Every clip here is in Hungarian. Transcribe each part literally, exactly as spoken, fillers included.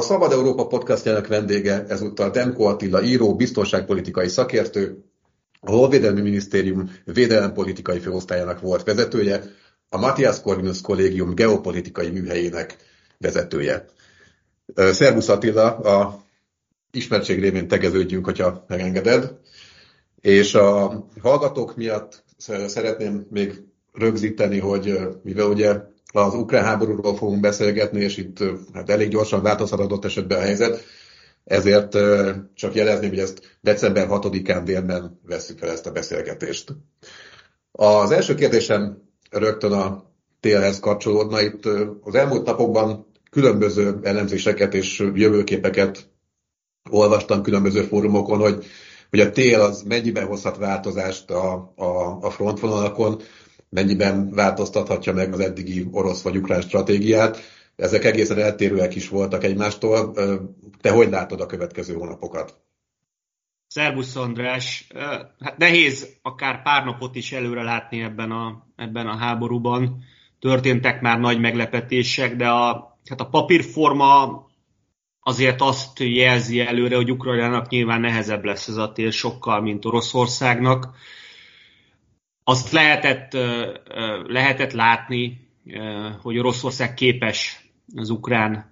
Szabad Európa podcastjának vendége ezúttal Demko Attila író, biztonságpolitikai szakértő, a Honvédelmi Minisztérium védelempolitikai főosztályának volt vezetője, a Matthias Corvinus Kollégium geopolitikai műhelyének vezetője. Szervusz Attila, a ismertség révén tegeződjünk, hogyha megengeded. És a hallgatók miatt szeretném még rögzíteni, hogy mivel ugye az ukrán háborúról fogunk beszélgetni, és itt hát elég gyorsan változhat adott esetben a helyzet, ezért csak jelezném, hogy ezt december hatodikán délben vesszük fel ezt a beszélgetést. Az első kérdésem rögtön a télhez kapcsolódna. Itt az elmúlt napokban különböző elemzéseket és jövőképeket olvastam különböző fórumokon, hogy, hogy a tél az mennyiben hozhat változást a, a, a frontvonalakon, mennyiben változtathatja meg az eddigi orosz vagy ukrán stratégiát. Ezek egészen eltérőek is voltak egymástól. Te hogy látod a következő hónapokat? Szervusz András! Hát nehéz akár pár napot is előre látni ebben a, ebben a háborúban. Történtek már nagy meglepetések, de a, hát a papírforma azért azt jelzi előre, hogy Ukrajnának nyilván nehezebb lesz ez a tél sokkal, mint Oroszországnak. Azt lehetett, lehetett látni, hogy Oroszország képes az ukrán,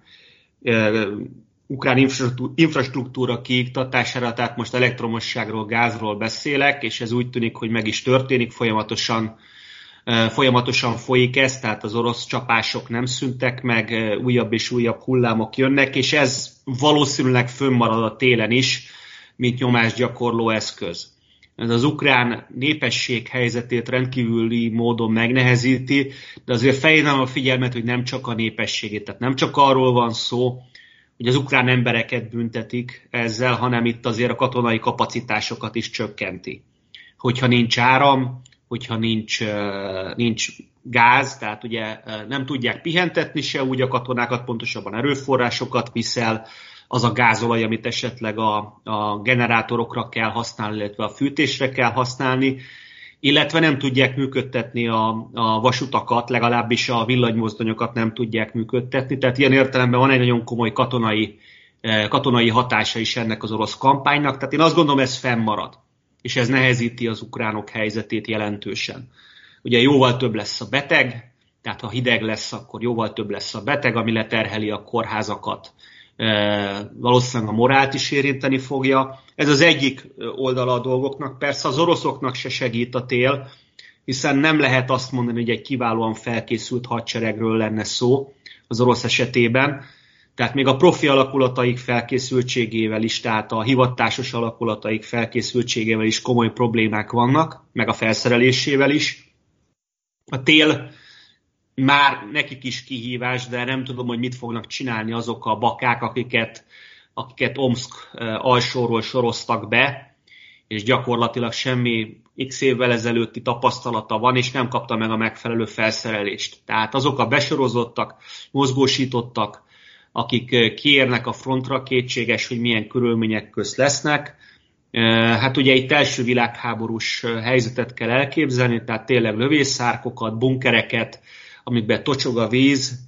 ukrán infrastruktúra kiiktatására, tehát most elektromosságról, gázról beszélek, és ez úgy tűnik, hogy meg is történik, folyamatosan, folyamatosan folyik ez, tehát az orosz csapások nem szűntek meg, újabb és újabb hullámok jönnek, és ez valószínűleg fönnmarad a télen is, mint nyomásgyakorló eszköz. Ez az ukrán népesség helyzetét rendkívüli módon megnehezíti, de azért felhívnám a figyelmet, hogy nem csak a népességét, tehát nem csak arról van szó, hogy az ukrán embereket büntetik ezzel, hanem itt azért a katonai kapacitásokat is csökkenti. Hogyha nincs áram, hogyha nincs, nincs gáz, tehát ugye nem tudják pihentetni se úgy a katonákat, pontosabban erőforrásokat viszel, az a gázolaj, amit esetleg a, a generátorokra kell használni, illetve a fűtésre kell használni, illetve nem tudják működtetni a, a vasutakat, legalábbis a villanymozdonyokat nem tudják működtetni. Tehát ilyen értelemben van egy nagyon komoly katonai, katonai hatása is ennek az orosz kampánynak. Tehát én azt gondolom, ez fennmarad, és ez nehezíti az ukránok helyzetét jelentősen. Ugye jóval több lesz a beteg, tehát ha hideg lesz, akkor jóval több lesz a beteg, ami leterheli a kórházakat, valószínűleg a morált is érinteni fogja. Ez az egyik oldala a dolgoknak. Persze az oroszoknak se segít a tél, hiszen nem lehet azt mondani, hogy egy kiválóan felkészült hadseregről lenne szó az orosz esetében. Tehát még a profi alakulataik felkészültségével is, tehát a hivatásos alakulataik felkészültségével is komoly problémák vannak, meg a felszerelésével is. A tél már nekik is kihívás, de nem tudom, hogy mit fognak csinálni azok a bakák, akiket, akiket Omszk alsóról soroztak be, és gyakorlatilag semmi x évvel ezelőtti tapasztalata van, és nem kapta meg a megfelelő felszerelést. Tehát azok a besorozottak, mozgósítottak, akik kiérnek a frontra, kétséges, hogy milyen körülmények közt lesznek. Hát ugye itt első világháborús helyzetet kell elképzelni, tehát tényleg lövészárkokat, bunkereket, amikben tocsog a víz,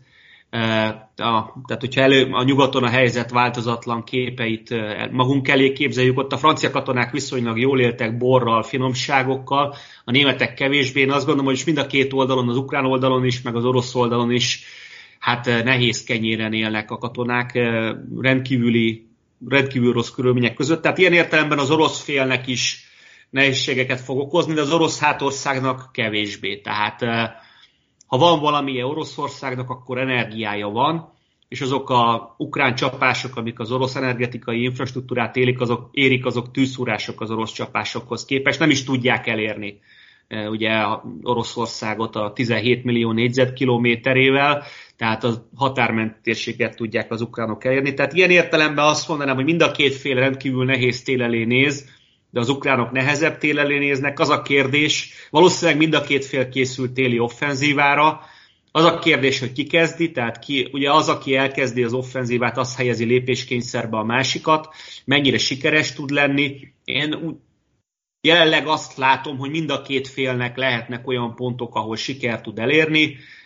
tehát hogyha elő, a nyugaton a helyzet változatlan képeit magunk elé képzeljük, ott a francia katonák viszonylag jól éltek borral, finomságokkal, a németek kevésbé. Én azt gondolom, hogy mind a két oldalon, az ukrán oldalon is, meg az orosz oldalon is, hát nehéz kenyéren élnek a katonák, rendkívüli, rendkívül rossz körülmények között. Tehát ilyen értelemben az orosz félnek is nehézségeket fog okozni, de az orosz hátországnak kevésbé. Tehát ha van valamilyen Oroszországnak, akkor energiája van, és azok a ukrán csapások, amik az orosz energetikai infrastruktúrát élik, azok, érik, azok tűzszúrások az orosz csapásokhoz képest. Nem is tudják elérni ugye Oroszországot a tizenhét millió négyzetkilométerével, tehát a határmenti térséget tudják az ukránok elérni. Tehát ilyen értelemben azt mondanám, hogy mind a két fél rendkívül nehéz tél elé néz, de az ukránok nehezebb tél elé néznek. Az a kérdés, valószínűleg mind a két fél készült téli offenzívára, az a kérdés, hogy ki kezdi, tehát ki, ugye az, aki elkezdi az offenzívát, az helyezi lépéskényszerbe a másikat, mennyire sikeres tud lenni. Én jelenleg azt látom, hogy mind a két félnek lehetnek olyan pontok, ahol sikert tud elérni.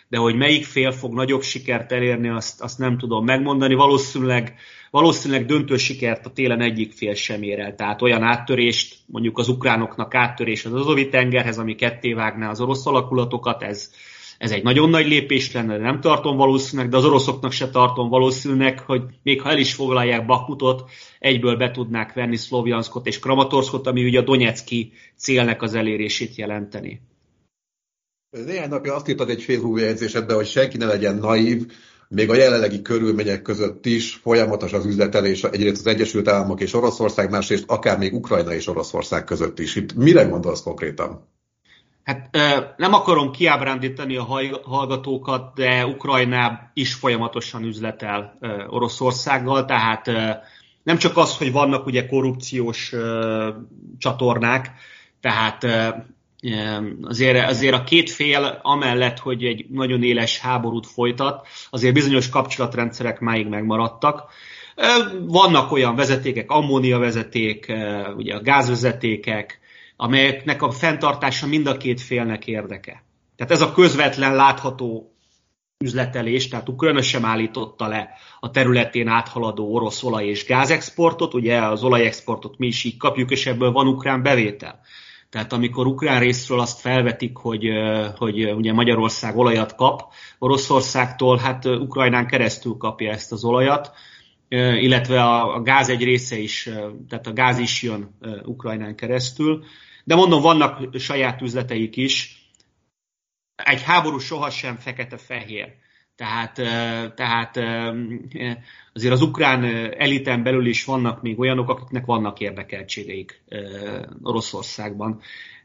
de hogy melyik fél fog nagyobb sikert elérni, azt, azt nem tudom megmondani. Valószínűleg, valószínűleg döntő sikert a télen egyik fél sem ér el. Tehát olyan áttörést, mondjuk az ukránoknak áttörés az Azovi-tengerhez, ami ketté vágná az orosz alakulatokat, ez, ez egy nagyon nagy lépés lenne, de nem tartom valószínűleg, de az oroszoknak se tartom valószínűleg, hogy még ha el is foglalják Bakhmutot, egyből be tudnák venni Szlovjanszkot és Kramatorszkot, ami ugye a donetszki célnek az elérését jelenteni. Néhány napja azt írtad egy Facebook jegyzésedben, hogy senki ne legyen naív, még a jelenlegi körülmények között is folyamatos az üzletelés egyrészt az Egyesült Államok és Oroszország, másrészt akár még Ukrajna és Oroszország között is. Itt mire gondolsz konkrétan? Hát nem akarom kiábrándítani a hallgatókat, de Ukrajna is folyamatosan üzletel Oroszországgal, tehát nem csak az, hogy vannak ugye korrupciós csatornák, tehát Azért, azért a két fél amellett, hogy egy nagyon éles háborút folytat, azért bizonyos kapcsolatrendszerek máig megmaradtak. Vannak olyan vezetékek, ammónia vezeték, ugye a gázvezetékek, amelyeknek a fenntartása mind a két félnek érdeke. Tehát ez a közvetlen látható üzletelés, tehát Ukrajna sem állította le a területén áthaladó orosz olaj- és gázexportot, ugye az olajexportot mi is így kapjuk, és ebből van ukrán bevétel. Tehát amikor ukrán részről azt felvetik, hogy, hogy ugye Magyarország olajat kap Oroszországtól, hát Ukrajnán keresztül kapja ezt az olajat, illetve a gáz egy része is, tehát a gáz is jön Ukrajnán keresztül. De mondom, vannak saját üzleteik is. Egy háború sohasem fekete-fehér. Tehát, tehát azért az ukrán eliten belül is vannak még olyanok, akiknek vannak érdekeltségeik Oroszországban.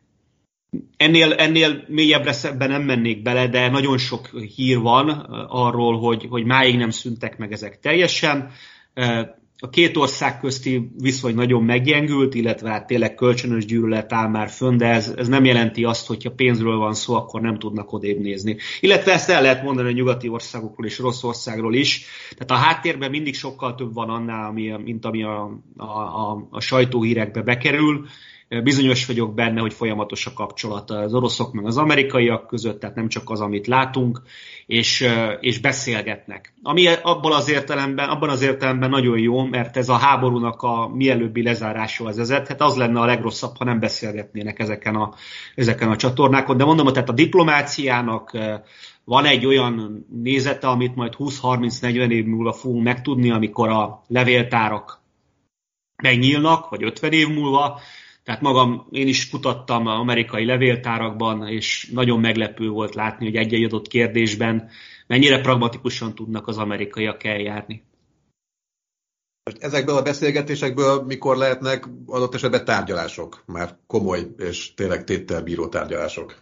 Ennél, ennél mélyebbre szebben nem mennék bele, de nagyon sok hír van arról, hogy, hogy máig nem szűntek meg ezek teljesen. A két ország közti viszony nagyon meggyengült, illetve hát tényleg kölcsönös gyűlölet áll már fönn, de ez, ez nem jelenti azt, hogyha pénzről van szó, akkor nem tudnak odébb nézni. Illetve ezt el lehet mondani a nyugati országokról és Oroszországról is. Tehát a háttérben mindig sokkal több van annál, ami, mint ami a, a, a, a sajtóhírekbe bekerül. Bizonyos vagyok benne, hogy folyamatos a kapcsolat az oroszok meg az amerikaiak között, tehát nem csak az, amit látunk, és, és beszélgetnek. Ami abban az értelemben, abban az értelemben nagyon jó, mert ez a háborúnak a mielőbbi lezárásához vezethet. Az lenne a legrosszabb, ha nem beszélgetnének ezeken a, ezeken a csatornákon. De mondom, tehát a diplomáciának van egy olyan nézete, amit majd húsz-harminc-negyven év múlva fogunk megtudni, amikor a levéltárak megnyílnak, vagy ötven év múlva. Tehát magam, én is kutattam amerikai levéltárakban, és nagyon meglepő volt látni, hogy egy-egy adott kérdésben mennyire pragmatikusan tudnak az amerikaiak eljárni. Ezekből a beszélgetésekből mikor lehetnek adott esetben tárgyalások? Már komoly és tényleg téttel bíró tárgyalások.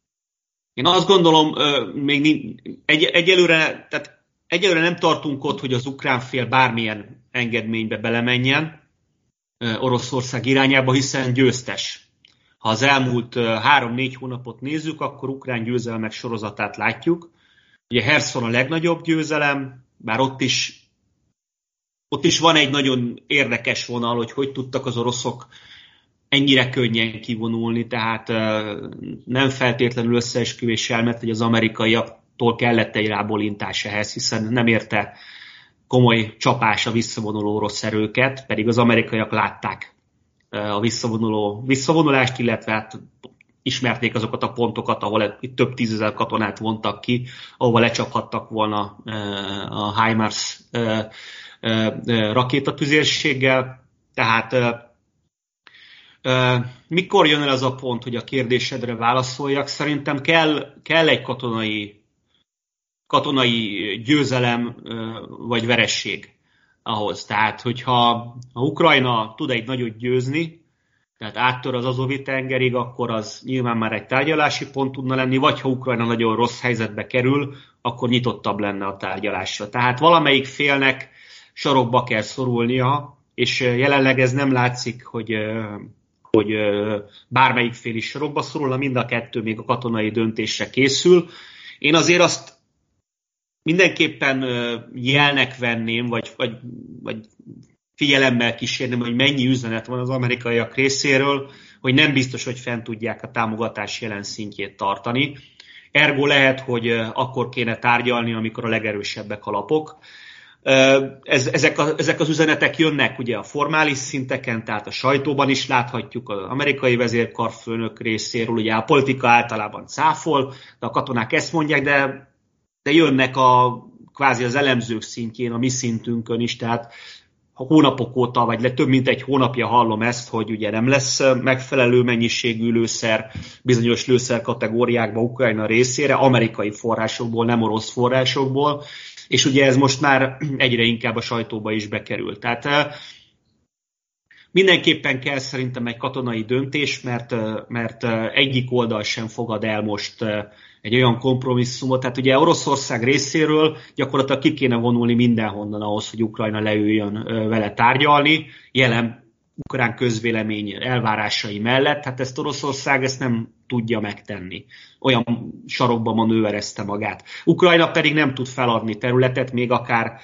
Én azt gondolom, még egy, egyelőre, tehát egyelőre nem tartunk ott, hogy az ukrán fél bármilyen engedménybe belemenjen Oroszország irányába, hiszen győztes. Ha az elmúlt három-négy hónapot nézzük, akkor ukrán győzelmek sorozatát látjuk. Ugye Herszon a legnagyobb győzelem, bár ott is, ott is van egy nagyon érdekes vonal, hogy hogy tudtak az oroszok ennyire könnyen kivonulni, tehát nem feltétlenül összeesküvés elmet, hogy az amerikaiaktól kellett egy rábólintás ehhez, hiszen nem érte komoly csapás a visszavonuló orosz erőket, pedig az amerikaiak látták a visszavonuló, visszavonulást, illetve hát ismerték azokat a pontokat, ahol itt több tízezer katonát vontak ki, ahova lecsaphattak volna a HIMARS rakétatüzérséggel. Tehát mikor jön el az a pont, hogy a kérdésedre válaszoljak? Szerintem kell, kell egy katonai katonai győzelem vagy veresség ahhoz. Tehát, hogyha ha Ukrajna tud egy nagyot győzni, tehát áttör az Azovi-tengerig, akkor az nyilván már egy tárgyalási pont tudna lenni, vagy ha Ukrajna nagyon rossz helyzetbe kerül, akkor nyitottabb lenne a tárgyalásra. Tehát valamelyik félnek sarokba kell szorulnia, és jelenleg ez nem látszik, hogy, hogy bármelyik fél is sarokba szorulna, mind a kettő még a katonai döntésre készül. Én azért azt mindenképpen jelnek venném, vagy, vagy, vagy figyelemmel kísérném, hogy mennyi üzenet van az amerikaiak részéről, hogy nem biztos, hogy fent tudják a támogatás jelen szintjét tartani. Ergo lehet, hogy akkor kéne tárgyalni, amikor a legerősebbek a lapok. Ez, ezek, a, ezek az üzenetek jönnek ugye a formális szinteken, tehát a sajtóban is láthatjuk az amerikai vezérkarfőnök részéről, ugye a politika általában cáfol, de a katonák ezt mondják, de, de jönnek a kvázi az elemzők szintjén, a mi szintünkön is, tehát hónapok óta, vagy le több mint egy hónapja hallom ezt, hogy ugye nem lesz megfelelő mennyiségű lőszer bizonyos lőszer kategóriákban Ukrajna részére, amerikai forrásokból, nem orosz forrásokból, és ugye ez most már egyre inkább a sajtóba is bekerül. Tehát mindenképpen kell szerintem egy katonai döntés, mert, mert egyik oldal sem fogad el most egy olyan kompromisszumot. Tehát ugye Oroszország részéről gyakorlatilag ki kéne vonulni mindenhonnan ahhoz, hogy Ukrajna leüljön vele tárgyalni, jelen ukrán közvélemény elvárásai mellett. Hát ezt Oroszország ezt nem tudja megtenni. Olyan sarokba manőverezte magát. Ukrajna pedig nem tud feladni területet, még akár,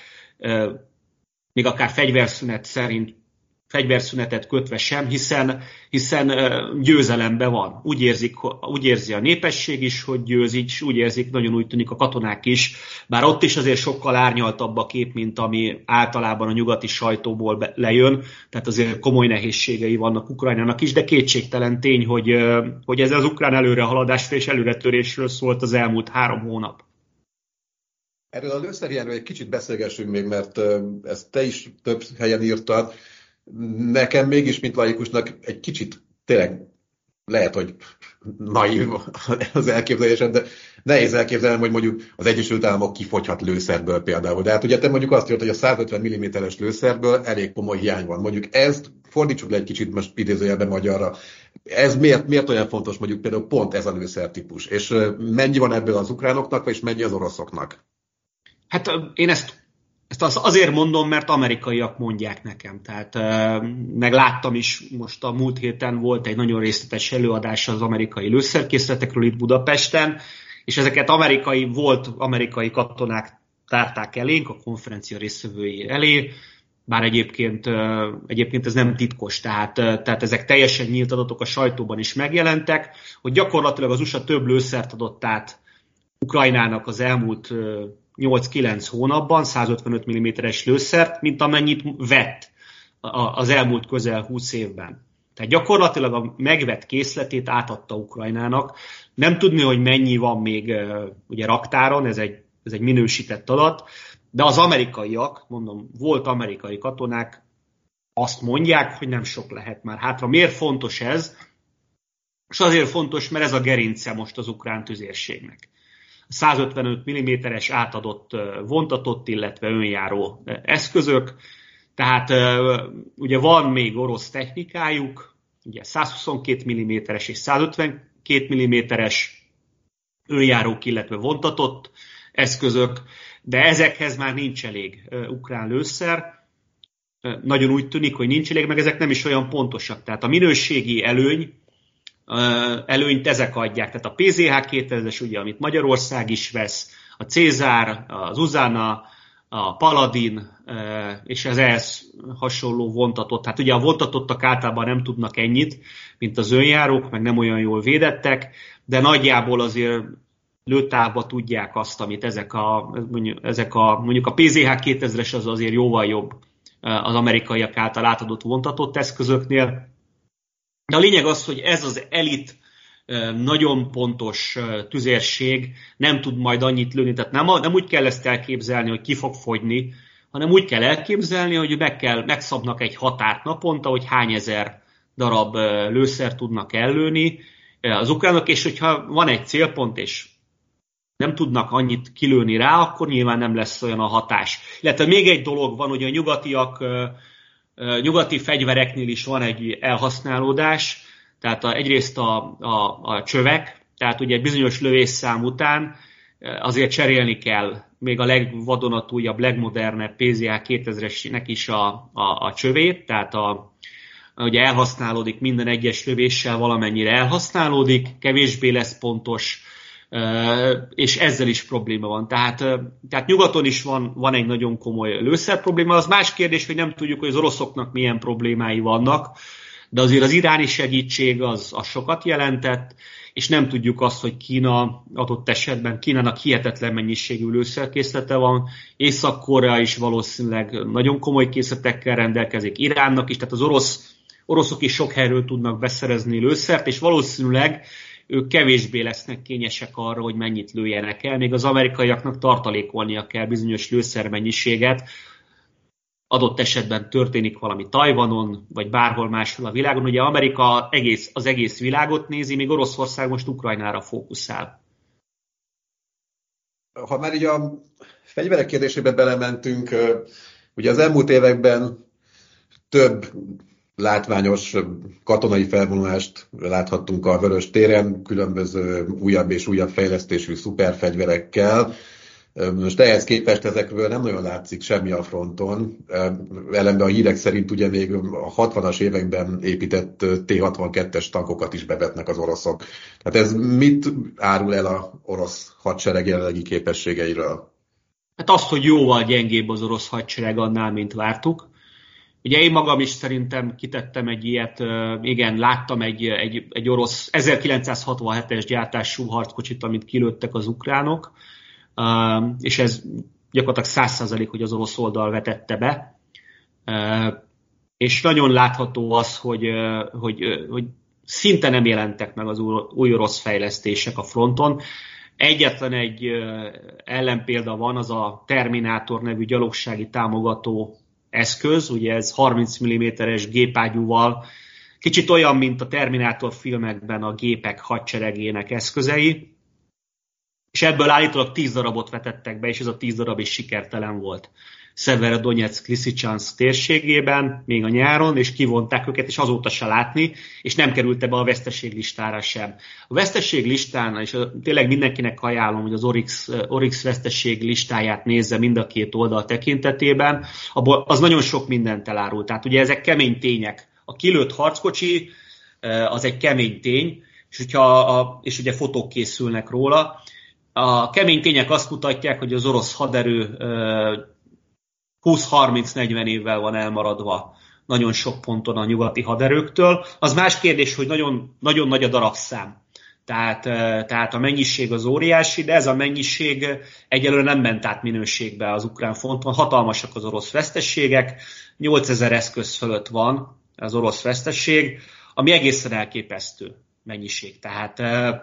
még akár fegyverszünet szerint fegyverszünetet kötve sem, hiszen, hiszen győzelemben van. Úgy, érzik, úgy érzi a népesség is, hogy győzik, és úgy érzik, nagyon úgy tűnik a katonák is, bár ott is azért sokkal árnyaltabb a kép, mint ami általában a nyugati sajtóból lejön, tehát azért komoly nehézségei vannak Ukrajnának is, de kétségtelen tény, hogy, hogy ez az ukrán előrehaladásra és előretörésről szólt az elmúlt három hónap. Erről a lőszerhiányról egy kicsit beszélgessünk még, mert ezt te is több helyen írtad. Nekem mégis, mint laikusnak, egy kicsit tényleg lehet, hogy naív az elképzelésem, de nehéz elképzelnem, hogy mondjuk az Egyesült Államok kifogyhat lőszerből például. De hát ugye te mondjuk azt írtad, hogy a százötven milliméteres lőszerből elég komoly hiány van. Mondjuk ezt fordítsuk le egy kicsit most idézőjelben magyarra. Ez miért, miért olyan fontos mondjuk például pont ez a lőszertípus? És mennyi van ebből az ukránoknak, és mennyi az oroszoknak? Hát én ezt Ezt azért mondom, mert amerikaiak mondják nekem. Tehát meg láttam is, most a múlt héten volt egy nagyon részletes előadás az amerikai lőszerkészletekről itt Budapesten, és ezeket amerikai, volt amerikai katonák tárták elénk, a konferencia résztvevői elé, bár egyébként, egyébként ez nem titkos, tehát, tehát ezek teljesen nyílt adatok a sajtóban is megjelentek, hogy gyakorlatilag az u es á több lőszert adott át Ukrajnának az elmúlt nyolc-kilenc hónapban százötvenöt milliméteres lőszert, mint amennyit vett az elmúlt közel húsz évben. Tehát gyakorlatilag a megvett készletét átadta Ukrajnának. Nem tudni, hogy mennyi van még ugye raktáron, ez egy, ez egy minősített adat, de az amerikaiak, mondom, volt amerikai katonák, azt mondják, hogy nem sok lehet már hátra. Miért fontos ez? És azért fontos, mert ez a gerince most az ukrán tüzérségnek. százötvenöt milliméteres átadott vontatott, illetve önjáró eszközök. Tehát ugye van még orosz technikájuk, ugye százhuszonkét milliméteres és százötvenkét milliméteres önjárók, illetve vontatott eszközök, de ezekhez már nincs elég ukrán lőszer. Nagyon úgy tűnik, hogy nincs elég, meg ezek nem is olyan pontosak. Tehát a minőségi előny, előnyt ezek adják. Tehát a pé zé há kétezres, ugye, amit Magyarország is vesz, a Cézár, az Uzana, a Paladin és az ehhez hasonló vontatott. Hát ugye a vontatottak általában nem tudnak ennyit, mint az önjárók, meg nem olyan jól védettek, de nagyjából azért lőtávba tudják azt, amit ezek a, mondjuk, ezek a, mondjuk a pé zé há kétezres az azért jóval jobb az amerikaiak által átadott vontatott eszközöknél. De a lényeg az, hogy ez az elit nagyon pontos tüzérség nem tud majd annyit lőni. Tehát nem, nem úgy kell ezt elképzelni, hogy ki fog fogyni, hanem úgy kell elképzelni, hogy meg kell, megszabnak egy határt naponta, hogy hány ezer darab lőszer tudnak ellőni az ukránok, és hogyha van egy célpont, és nem tudnak annyit kilőni rá, akkor nyilván nem lesz olyan a hatás. Illetve még egy dolog van, hogy a nyugatiak, nyugati fegyvereknél is van egy elhasználódás, tehát a, egyrészt a, a, a csövek, tehát ugye egy bizonyos lövésszám után azért cserélni kell még a legvadonatújabb, legmodernebb pé zé há kétezresnek is a, a, a csövét, tehát a, ugye elhasználódik minden egyes lövéssel, valamennyire elhasználódik, kevésbé lesz pontos, és ezzel is probléma van. Tehát, tehát nyugaton is van, van egy nagyon komoly lőszer probléma. Az más kérdés, hogy nem tudjuk, hogy az oroszoknak milyen problémái vannak, de azért az iráni segítség az, az sokat jelentett, és nem tudjuk azt, hogy Kína adott esetben, Kínának hihetetlen mennyiségű lőszerkészlete van, Észak-Korea is valószínűleg nagyon komoly készletekkel rendelkezik, Iránnak is, tehát az orosz, oroszok is sok helyről tudnak beszerezni lőszert, és valószínűleg ők kevésbé lesznek kényesek arra, hogy mennyit lőjenek el, még az amerikaiaknak tartalékolnia kell bizonyos lőszermennyiséget, adott esetben történik valami Tajvanon, vagy bárhol máshol a világon. Ugye Amerika egész, az egész világot nézi, míg Oroszország most Ukrajnára fókuszál. Ha már így a fegyverek kérdésébe belementünk, ugye az elmúlt években több látványos katonai felvonulást láthattunk a Vörös téren, különböző újabb és újabb fejlesztésű szuperfegyverekkel. Most ehhez képest ezekről nem nagyon látszik semmi a fronton. Ellenben a hírek szerint ugye még a hatvanas években épített té hatvankettes tankokat is bevetnek az oroszok. Tehát ez mit árul el az orosz hadsereg jelenlegi képességeiről? Hát azt, hogy jóval gyengébb az orosz hadsereg annál, mint vártuk. Ugye én magam is szerintem kitettem egy ilyet, igen, láttam egy, egy, egy orosz ezerkilencszázhatvanhetes gyártású harckocsit, amit kilőttek az ukránok, és ez gyakorlatilag száz százalék, hogy az orosz oldal vetette be. És nagyon látható az, hogy, hogy, hogy szinte nem jelentek meg az új orosz fejlesztések a fronton. Egyetlen egy ellenpélda van, az a Terminátor nevű gyalogsági támogató eszköz, ugye ez harminc milliméteres gépágyúval, kicsit olyan, mint a Terminátor filmekben a gépek hadseregének eszközei, és ebből állítólag tíz darabot vetettek be, és ez a tíz darab is sikertelen volt. Szeverodonyeck, Liszicsanszk térségében, még a nyáron, és kivonták őket, és azóta se látni, és nem került be a veszteséglistára sem. A veszteséglistán, és tényleg mindenkinek ajánlom, hogy az Oryx, Oryx veszteség listáját nézze mind a két oldal tekintetében, abból az nagyon sok mindent elárul. Tehát ugye ezek kemény tények. A kilőtt harckocsi az egy kemény tény, és, hogyha a, és ugye fotók készülnek róla. A kemény tények azt mutatják, hogy az orosz haderő húsz-harminc-negyven évvel van elmaradva nagyon sok ponton a nyugati haderőktől. Az más kérdés, hogy nagyon, nagyon nagy a darabszám. Tehát, tehát a mennyiség az óriási, de ez a mennyiség egyelőre nem ment át minőségbe az ukrán fronton. Hatalmasak az orosz veszteségek, nyolcezer eszköz fölött van az orosz veszteség, ami egészen elképesztő mennyiség. Tehát,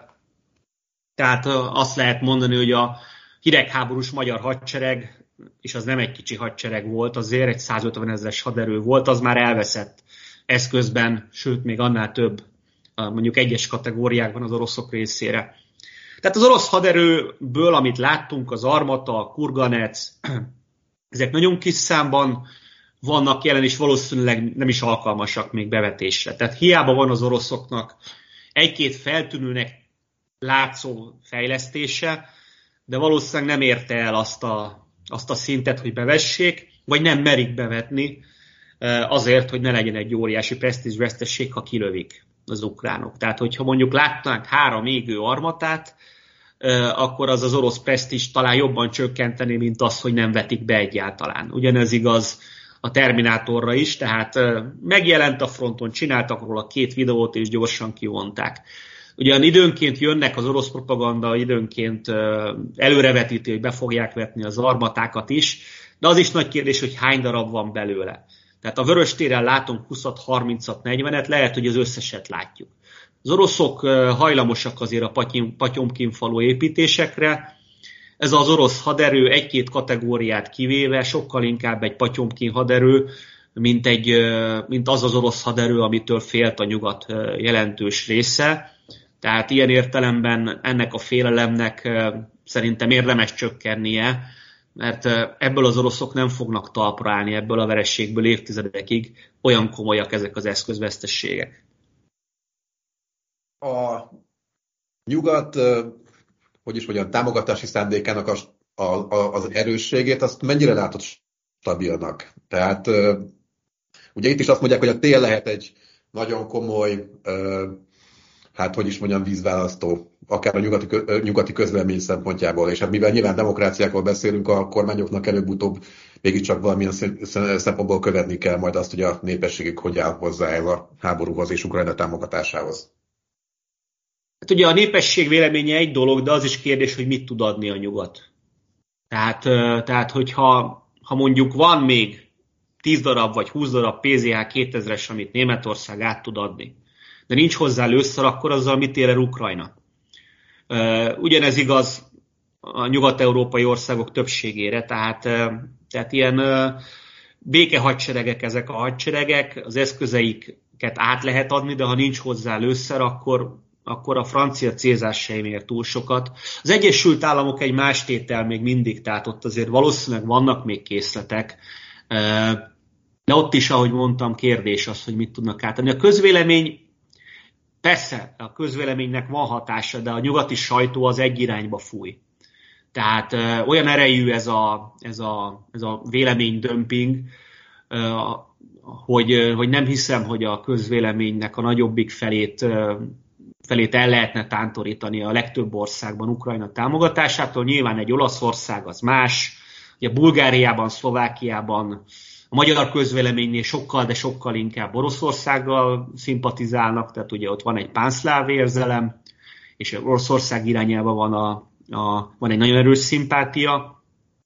tehát azt lehet mondani, hogy a hidegháborús magyar hadsereg, és az nem egy kicsi hadsereg volt, azért egy százötven ezres haderő volt, az már elveszett eszközben, sőt még annál több, mondjuk egyes kategóriákban az oroszok részére. Tehát az orosz haderőből, amit láttunk, az Armata, a Kurganec, ezek nagyon kis számban vannak jelen, és valószínűleg nem is alkalmasak még bevetésre. Tehát hiába van az oroszoknak egy-két feltűnőnek látszó fejlesztése, de valószínűleg nem érte el azt a azt a szintet, hogy bevessék, vagy nem merik bevetni azért, hogy ne legyen egy óriási presztízsvesztesség, ha kilövik az ukránok. Tehát, hogyha mondjuk látnánk három égő armatát, akkor az az orosz presztízs talán jobban csökkenteni, mint az, hogy nem vetik be egyáltalán. Ugyanez igaz a Terminátorra is, tehát megjelent a fronton, csináltak róla két videót, és gyorsan kivonták. Ugyan időnként jönnek az orosz propaganda, időnként előrevetíti, hogy be fogják vetni az armatákat is, de az is nagy kérdés, hogy hány darab van belőle. Tehát a Vörös téren látunk húszat, harmincat, negyvenet, lehet, hogy az összeset látjuk. Az oroszok hajlamosak azért a Patyomkin falu építésekre. Ez az orosz haderő egy-két kategóriát kivéve sokkal inkább egy Patyomkin haderő, mint, egy, mint az az orosz haderő, amitől félt a nyugat jelentős része. Tehát ilyen értelemben ennek a félelemnek szerintem érdemes csökkennie, mert ebből az oroszok nem fognak talpra állni, ebből a vereségből évtizedekig, olyan komolyak ezek az eszközvesztességek. A nyugat, hogy is mondjam, támogatási szándékának a, a, az erősségét, azt mennyire látod stabilnak? Tehát ugye itt is azt mondják, hogy a tél lehet egy nagyon komoly, hát hogy is mondjam, vízválasztó, akár a nyugati, nyugati közvélemény szempontjából, és hát mivel nyilván demokráciákról beszélünk, a kormányoknak előbb-utóbb mégiscsak valamilyen szempontból követni kell majd azt, hogy a népességük hogy áll hozzá ez a háborúhoz és Ukrajna támogatásához. Hát ugye a népesség véleménye egy dolog, de az is kérdés, hogy mit tud adni a nyugat. Tehát, tehát hogyha ha mondjuk van még tíz darab vagy húsz darab pé zé há kétezres, amit Németország át tud adni, de nincs hozzá lőszer, akkor azzal mit ér el Ukrajna? Ugyanez igaz a nyugat-európai országok többségére, tehát, tehát ilyen békehadseregek ezek a hadseregek, az eszközeiket át lehet adni, de ha nincs hozzá lőszer, akkor, akkor a francia célzás sem ér túl sokat. Az Egyesült Államok egy más tétel még mindig, tehát ott azért valószínűleg vannak még készletek, de ott is, ahogy mondtam, kérdés az, hogy mit tudnak átadni. A közvélemény, persze, a közvéleménynek van hatása, de a nyugati sajtó az egy irányba fúj. Tehát ö, olyan erejű ez a, ez a, ez a véleménydömping, ö, hogy, hogy nem hiszem, hogy a közvéleménynek a nagyobbik felét, ö, felét el lehetne tántorítani a legtöbb országban Ukrajna támogatásától. Nyilván egy Olaszország az más, ugye Bulgáriában, Szlovákiában a magyar közvéleménynél sokkal, de sokkal inkább Oroszországgal szimpatizálnak, tehát ugye ott van egy pánszláv érzelem, és Oroszország irányába van, a, a, van egy nagyon erős szimpátia.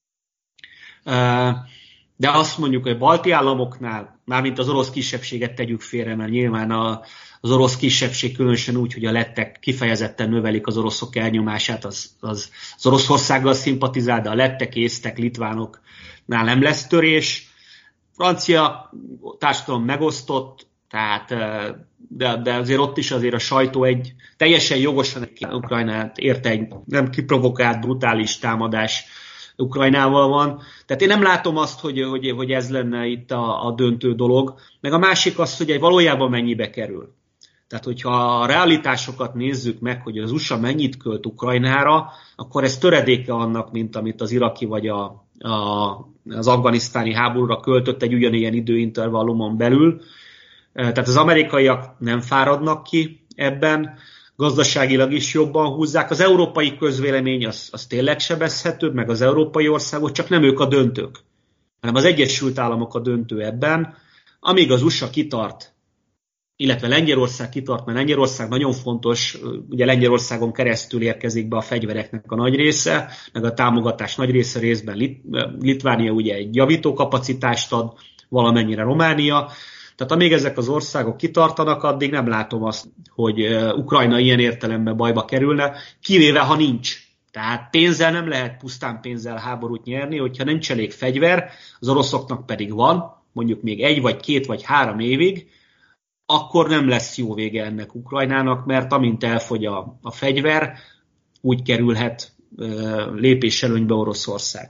De azt mondjuk, hogy a balti államoknál, mármint az orosz kisebbséget tegyük félre, mert nyilván a, az orosz kisebbség különösen úgy, hogy a lettek kifejezetten növelik az oroszok elnyomását, az, az, az Oroszországgal szimpatizál, de a lettek, észtek, litvánoknál nem lesz törés. Francia társadalom megosztott, tehát, de, de azért ott is azért a sajtó egy teljesen jogosan Ukrajnát érte egy nem kiprovokált, brutális támadás Ukrajnával van. Tehát én nem látom azt, hogy, hogy, hogy ez lenne itt a, a döntő dolog. Meg a másik az, hogy egy valójában mennyibe kerül. Tehát, hogyha a realitásokat nézzük meg, hogy az u es á mennyit költ Ukrajnára, akkor ez töredéke annak, mint amit az iraki vagy a, a, az afganisztáni háborúra költött egy ugyanilyen időintervallumon belül. Tehát az amerikaiak nem fáradnak ki ebben, gazdaságilag is jobban húzzák. Az európai közvélemény az, az tényleg sebezhetőbb, meg az európai országok, csak nem ők a döntők, hanem az Egyesült Államok a döntő ebben. Amíg az u es á kitart, illetve Lengyelország kitart, mert Lengyelország nagyon fontos, ugye Lengyelországon keresztül érkezik be a fegyvereknek a nagy része, meg a támogatás nagy része részben Lit- Litvánia ugye egy javító kapacitást ad, valamennyire Románia. Tehát amíg ezek az országok kitartanak, addig nem látom azt, hogy Ukrajna ilyen értelemben bajba kerülne, kivéve ha nincs. Tehát pénzzel nem lehet pusztán pénzzel háborút nyerni, hogyha nincs elég fegyver, az oroszoknak pedig van, mondjuk még egy vagy két vagy három évig, akkor nem lesz jó vége ennek Ukrajnának, mert amint elfogy a, a fegyver, úgy kerülhet uh, lépéselőnybe Oroszország.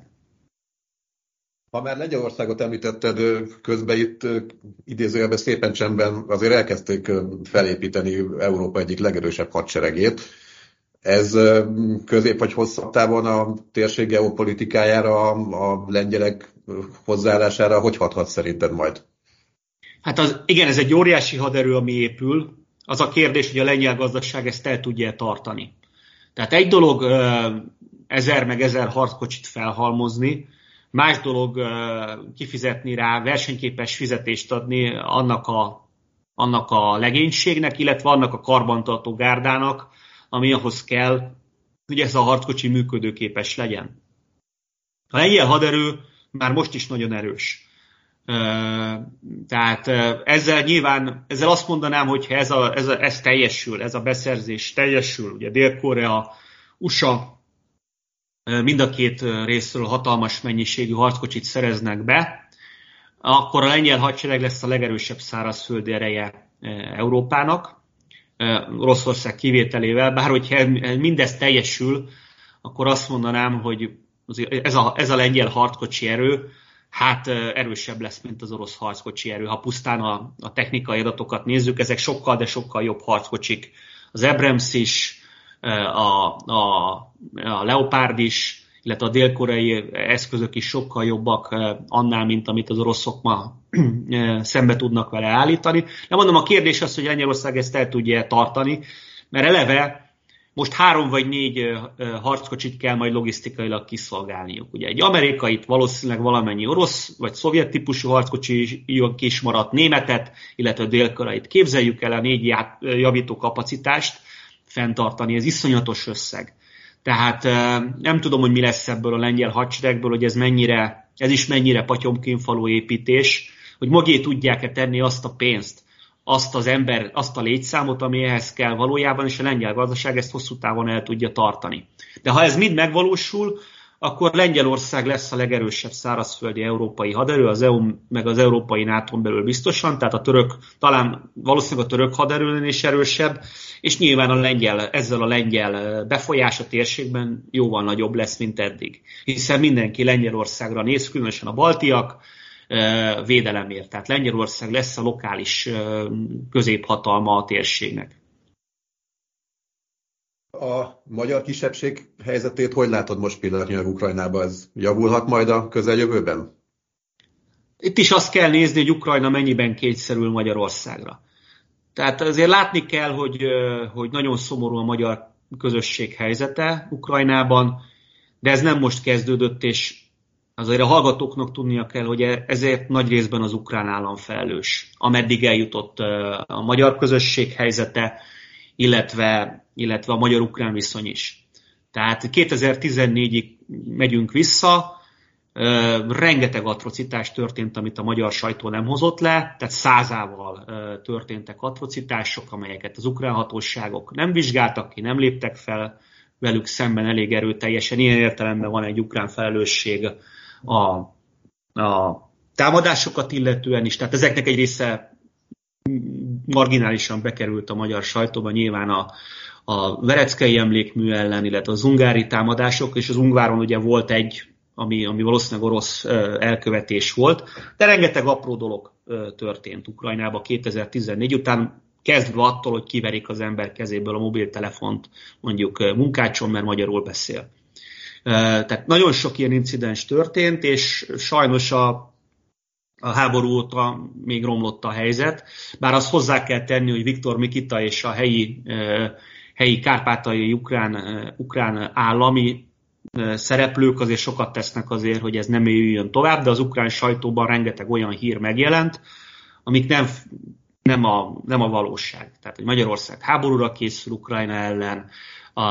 Ha már Lengyelországot említetted, közben itt idézőjelben szépen csendben azért elkezdték felépíteni Európa egyik legerősebb hadseregét. Ez közép vagy hosszabb távon a térség geopolitikájára, a lengyelek hozzáállására hogy hathat szerinted majd? Hát az, igen, ez egy óriási haderő, ami épül. Az a kérdés, hogy a lengyel gazdaság ezt el tudja tartani. Tehát egy dolog ezer meg ezer harckocsit felhalmozni, más dolog kifizetni rá, versenyképes fizetést adni annak a, annak a legénységnek, illetve annak a karbantartó gárdának, ami ahhoz kell, hogy ez a harckocsi működőképes legyen. A lengyel haderő már most is nagyon erős. Tehát ezzel nyilván, ezzel azt mondanám, hogy ha ez, a, ez, a, ez teljesül, ez a beszerzés teljesül, ugye Dél-Korea, u es á, mind a két részről hatalmas mennyiségű harckocsit szereznek be, akkor a lengyel hadsereg lesz a legerősebb szárazföldi ereje Európának, Oroszország kivételével, bár hogyha mindez teljesül, akkor azt mondanám, hogy ez a, ez a lengyel harckocsi erő, hát erősebb lesz, mint az orosz harckocsi erő. Ha pusztán a, a technikai adatokat nézzük, ezek sokkal, de sokkal jobb harckocsik. Az Abrams is, a, a, a Leopard is, illetve a dél-koreai eszközök is sokkal jobbak annál, mint amit az oroszok ma szembe tudnak vele állítani. De mondom, a kérdés az, hogy Lengyelország ezt el tudja tartani, mert eleve most három vagy négy harckocsit kell majd logisztikailag kiszolgálniuk. Ugye egy amerikait, valószínűleg valamennyi orosz vagy szovjet típusú harckocsi is maradt, németet, illetve délkoreit. Képzeljük el a négy javító kapacitást fenntartani, ez iszonyatos összeg. Tehát nem tudom, hogy mi lesz ebből a lengyel hadseregből, hogy ez mennyire, ez is mennyire Potyomkin-falu építés, hogy mögé tudják-e tenni azt a pénzt, azt az ember, azt a létszámot, ami ehhez kell valójában, és a lengyel gazdaság ezt hosszú távon el tudja tartani. De ha ez mind megvalósul, akkor Lengyelország lesz a legerősebb szárazföldi európai haderő, az é u meg az európai nátón belül biztosan, tehát a török, talán valószínűleg a török haderőn is erősebb, és nyilván a lengyel, ezzel a lengyel befolyás a térségben jóval nagyobb lesz, mint eddig. Hiszen mindenki Lengyelországra néz, különösen a baltiak, védelemért. Tehát Lengyelország lesz a lokális középhatalma a térségnek. A magyar kisebbség helyzetét hogy látod most pillanatnyilag Ukrajnában? Ez javulhat majd a közeljövőben? Itt is azt kell nézni, hogy Ukrajna mennyiben kényszerül Magyarországra. Tehát azért látni kell, hogy, hogy nagyon szomorú a magyar közösség helyzete Ukrajnában, de ez nem most kezdődött, és azért a hallgatóknak tudnia kell, hogy ezért nagy részben az ukrán állam felelős, ameddig eljutott a magyar közösség helyzete, illetve, illetve a magyar-ukrán viszony is. Tehát kétezer-tizennégyig megyünk vissza, rengeteg atrocitás történt, amit a magyar sajtó nem hozott le, tehát százával történtek atrocitások, amelyeket az ukrán hatóságok nem vizsgáltak ki, nem léptek fel velük szemben elég erőteljesen. Ilyen értelemben van egy ukrán felelősség a, a támadásokat illetően is, tehát ezeknek egy része marginálisan bekerült a magyar sajtóba, nyilván a, a Vereckei emlékmű ellen, illetve az ungári támadások, és az Ungváron ugye volt egy, ami, ami valószínűleg orosz elkövetés volt, de rengeteg apró dolog történt Ukrajnában kétezer-tizennégy után, kezdve attól, hogy kiverik az ember kezéből a mobiltelefont mondjuk munkácson, mert magyarul beszél. Tehát nagyon sok ilyen incidens történt, és sajnos a, a háború óta még romlott a helyzet. Bár azt hozzá kell tenni, hogy Viktor Mikita és a helyi, helyi kárpátaljai ukrán, ukrán állami szereplők azért sokat tesznek azért, hogy ez nem éljön tovább, de az ukrán sajtóban rengeteg olyan hír megjelent, amik nem, nem, a, nem a valóság. Tehát, hogy Magyarország háborúra készül Ukrajna ellen, a,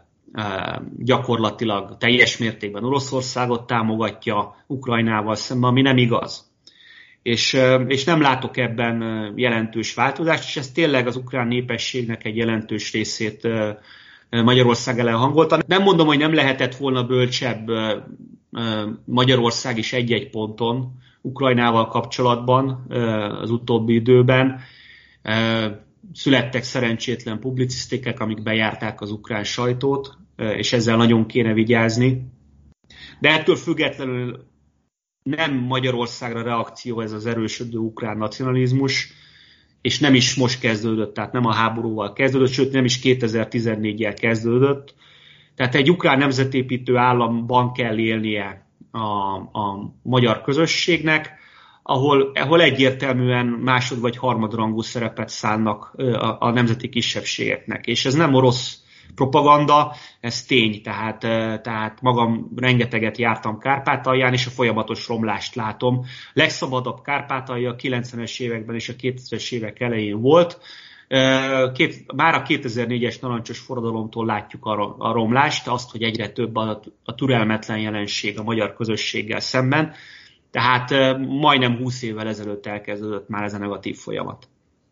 gyakorlatilag teljes mértékben Oroszországot támogatja Ukrajnával szemben, ami nem igaz. És, és nem látok ebben jelentős változást, és ez tényleg az ukrán népességnek egy jelentős részét Magyarország ellen hangolta. Nem mondom, hogy nem lehetett volna bölcsebb Magyarország is egy-egy ponton Ukrajnával kapcsolatban az utóbbi időben. Születtek szerencsétlen publicisztikek, amik bejárták az ukrán sajtót, és ezzel nagyon kéne vigyázni. De ettől függetlenül nem Magyarországra reakció ez az erősödő ukrán nacionalizmus, és nem is most kezdődött, tehát nem a háborúval kezdődött, sőt nem is kétezer-tizennégyel kezdődött. Tehát egy ukrán nemzetépítő államban kell élnie a, a magyar közösségnek, ahol, ahol egyértelműen másod- vagy harmadrangú szerepet szánnak a, a nemzeti kisebbségeknek. És ez nem orosz propaganda, ez tény. Tehát, tehát magam rengeteget jártam Kárpátalján, és a folyamatos romlást látom. Legszabadabb Kárpátalja a kilencvenes években és a kétezres évek elején volt. Két, már a kétezer-négyes narancsos forradalomtól látjuk a, a romlást, azt, hogy egyre több a, a türelmetlen jelenség a magyar közösséggel szemben. Tehát majdnem húsz évvel ezelőtt elkezdődött már ez a negatív folyamat.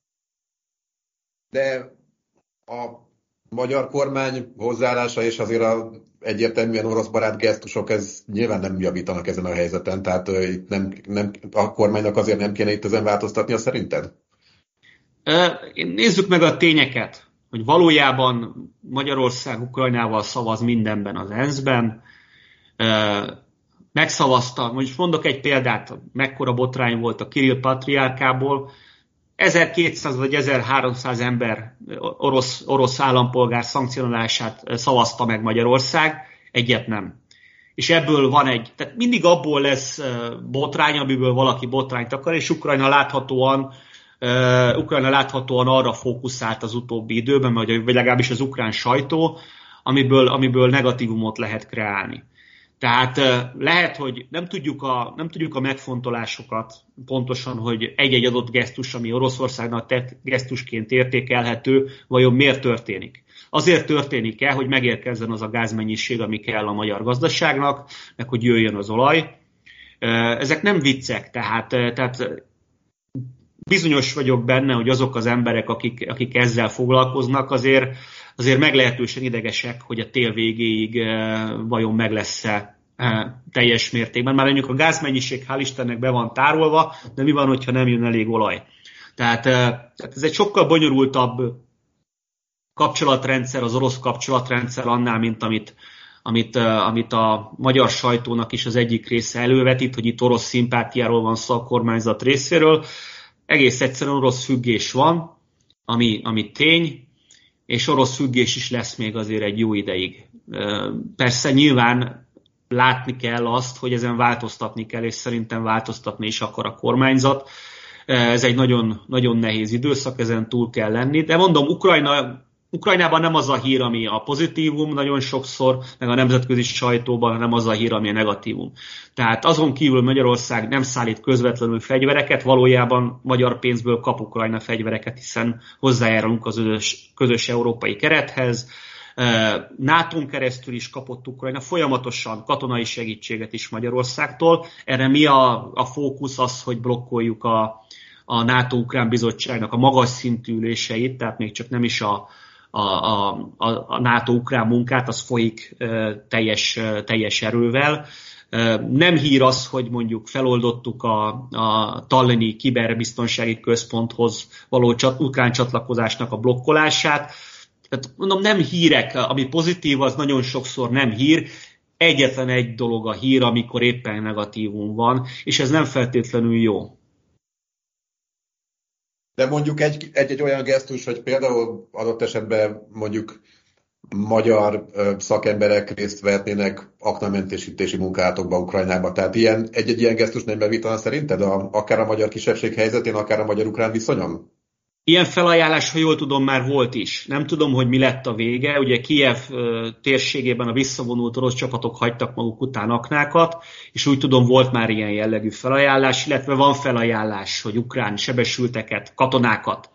De a magyar kormány hozzáállása és azért a egyértelműen orosz barát gesztusok, ez nyilván nem javítanak ezen a helyzeten, tehát uh, itt nem, nem, a kormánynak azért nem kéne itt ezen változtatnia szerinted? Nézzük meg a tényeket, hogy valójában Magyarország Ukrajnával szavaz mindenben az é en es-ben, megszavazta, most mondok egy példát, mekkora botrány volt a Kirill patriárkából, ezerkétszáz vagy ezerháromszáz ember orosz, orosz állampolgár szankcionálását szavazta meg Magyarország, egyet nem. És ebből van egy, tehát mindig abból lesz botrány, amiből valaki botrányt akar, és Ukrajna láthatóan Ukrajna láthatóan arra fókuszált az utóbbi időben, vagy legalábbis az ukrán sajtó, amiből, amiből negatívumot lehet kreálni. Tehát lehet, hogy nem tudjuk, a, nem tudjuk a megfontolásokat pontosan, hogy egy-egy adott gesztus, ami Oroszországnak tett gesztusként értékelhető, vajon miért történik. Azért történik-e, hogy megérkezzen az a gázmennyiség, ami kell a magyar gazdaságnak, meg hogy jöjjön az olaj. Ezek nem viccek, tehát, tehát bizonyos vagyok benne, hogy azok az emberek, akik, akik ezzel foglalkoznak, azért, azért meglehetősen idegesek, hogy a tél végéig vajon meg lesz-e teljes mértékben. Már mondjuk a gázmennyiség hál' Istennek be van tárolva, de mi van, hogyha nem jön elég olaj? Tehát, tehát ez egy sokkal bonyolultabb kapcsolatrendszer, az orosz kapcsolatrendszer annál, mint amit, amit, amit a magyar sajtónak is az egyik része elővetít, hogy itt orosz szimpátiáról van szó a kormányzat részéről. Egész egyszerűen orosz függés van, ami, ami tény, és orosz függés is lesz még azért egy jó ideig. Persze nyilván látni kell azt, hogy ezen változtatni kell, és szerintem változtatni is akar a kormányzat. Ez egy nagyon, nagyon nehéz időszak, ezen túl kell lenni. De mondom, Ukrajna, Ukrajnában nem az a hír, ami a pozitívum nagyon sokszor, meg a nemzetközi sajtóban, hanem az a hír, ami a negatívum. Tehát azon kívül Magyarország nem szállít közvetlenül fegyvereket, valójában magyar pénzből kap Ukrajna fegyvereket, hiszen hozzájárulunk az közös, közös európai kerethez. nátón keresztül is kapott Ukrajna folyamatosan katonai segítséget is Magyarországtól. Erre mi a, a fókusz az, hogy blokkoljuk a, a NATO-Ukrán Bizottságnak a magas szintű üléseit, tehát még csak nem is a, a, a, a NATO-Ukrán munkát, az folyik teljes, teljes erővel. Nem hír az, hogy mondjuk feloldottuk a, a Tallini Kiberbiztonsági Központhoz való csat, ukrán csatlakozásnak a blokkolását. Tehát mondom, nem hírek, ami pozitív, az nagyon sokszor nem hír. Egyetlen egy dolog a hír, amikor éppen negatívum van, és ez nem feltétlenül jó. De mondjuk egy, egy-egy olyan gesztus, hogy például adott esetben mondjuk magyar szakemberek részt vehetnének aknamentesítési munkátokba Ukrajnába. Tehát ilyen, egy-egy ilyen gesztus nem bevítana szerinted a, akár a magyar kisebbség helyzetén, akár a magyar-ukrán viszonyon? Ilyen felajánlás, ha jól tudom, már volt is. Nem tudom, hogy mi lett a vége. Ugye Kijev térségében a visszavonult orosz csapatok hagytak maguk után aknákat, és úgy tudom, volt már ilyen jellegű felajánlás, illetve van felajánlás, hogy ukrán sebesülteket, katonákat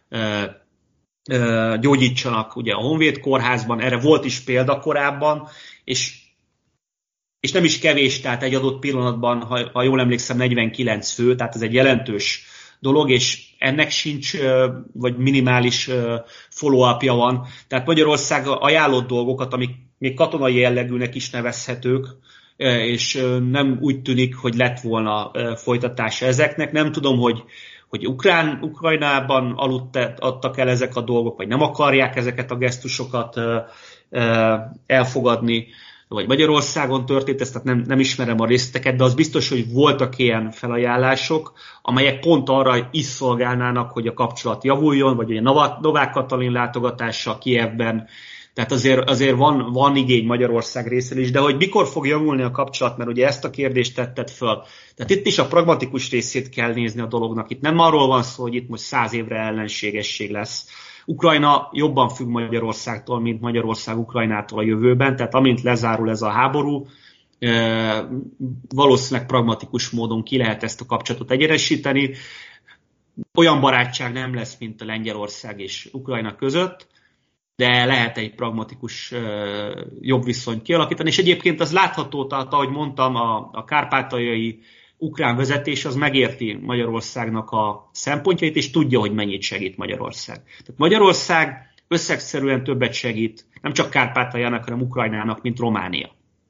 gyógyítsanak ugye a Honvéd kórházban. Erre volt is példa korábban, és, és nem is kevés, tehát egy adott pillanatban, ha, ha jól emlékszem, negyvenkilenc fő, tehát ez egy jelentős dolog, és ennek sincs, vagy minimális follow-upja van. Tehát Magyarország ajánlott dolgokat, amik még katonai jellegűnek is nevezhetők, és nem úgy tűnik, hogy lett volna folytatása ezeknek. Nem tudom, hogy, hogy Ukrán, Ukrajnában aludt adtak el ezek a dolgok, vagy nem akarják ezeket a gesztusokat elfogadni, vagy Magyarországon történt, ezt tehát nem, nem ismerem a részleteket, de az biztos, hogy voltak ilyen felajánlások, amelyek pont arra is szolgálnának, hogy a kapcsolat javuljon, vagy a Novák Katalin látogatása Kijevben. Tehát azért, azért van, van igény Magyarország részéről is, de hogy mikor fog javulni a kapcsolat, mert ugye ezt a kérdést tetted föl. Tehát itt is a pragmatikus részét kell nézni a dolognak. Itt nem arról van szó, hogy itt most száz évre ellenségesség lesz. Ukrajna jobban függ Magyarországtól, mint Magyarország Ukrajnától a jövőben, tehát amint lezárul ez a háború, valószínűleg pragmatikus módon ki lehet ezt a kapcsolatot egyenesíteni. Olyan barátság nem lesz, mint a Lengyelország és Ukrajna között, de lehet egy pragmatikus jobb viszonyt kialakítani. És egyébként az látható, tehát ahogy mondtam, a, a kárpátaljai ukrán vezetés az megérti Magyarországnak a szempontjait, és tudja, hogy mennyit segít Magyarország. Tehát Magyarország összegszerűen többet segít, nem csak Kárpátaljának, hanem Ukrajnának, mint Románia.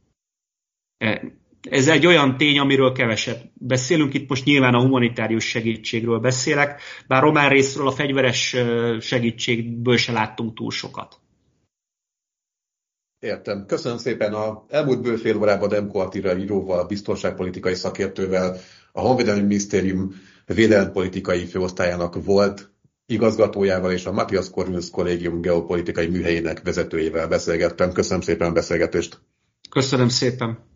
Ez egy olyan tény, amiről keveset beszélünk. Itt most nyilván a humanitárius segítségről beszélek, bár román részről a fegyveres segítségből se láttunk túl sokat. Értem. Köszönöm szépen. A elmúlt bő fél órában Demko Attila íróval, biztonságpolitikai szakértővel, a Honvédelmi Minisztérium védelempolitikai főosztályának volt igazgatójával és a Matthias Corvinus Kollégium geopolitikai műhelyének vezetőjével beszélgettem. Köszönöm szépen a beszélgetést. Köszönöm szépen.